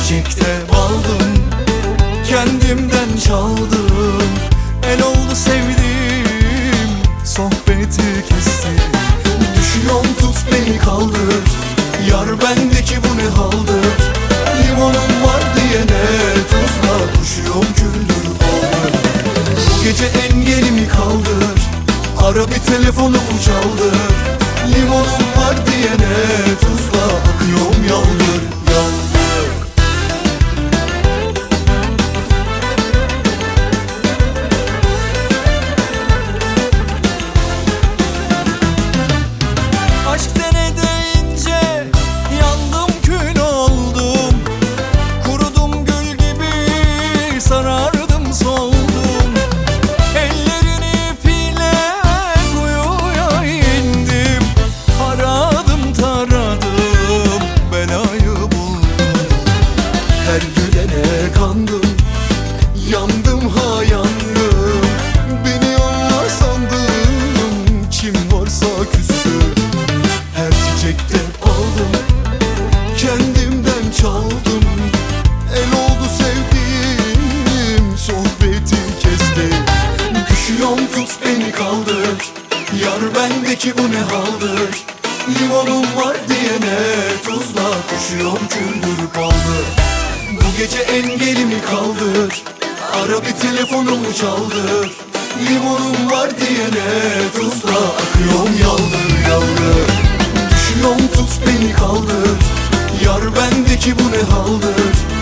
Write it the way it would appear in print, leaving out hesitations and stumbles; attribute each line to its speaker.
Speaker 1: çiçekte baldım, kendimden çaldım. El oldu sevdiğim, sohbeti kesti. Düşüyorum tut beni kaldır, yar bendeki bu ne haldır. Limonum var diyene tuzla kuşuyorum küldür baldır. Bu gece engelimi kaldır, ara bir telefonumu çaldır. Limonum var diyene tuzla akıyorum yaldır yaldır. Aşk dene deyince yandım kül oldum. Kurudum gül gibi sarardım soldum. Ellerin ipiyle kuyuya indim. Aradım taradım, belayı buldum. Her gülene kandım, yandım ha yandım. Beni onlar sandım, kim varsa küstü. Her çiçekte aldım, kendimden çaldım. El oldu sevdiğim, sohbeti kesti. Düşüyorum tut beni kaldır, yar bendeki bu ne haldır. Limonum var diyene tuzla kuşuyorum küldür baldır. Bu gece engelimi kaldır, ara bir telefonumu çaldır. Limonum var diyene tuzla akıyorum yaldır yaldır. Düşüyorum tut beni kaldır, yar bendeki bu ne haldır.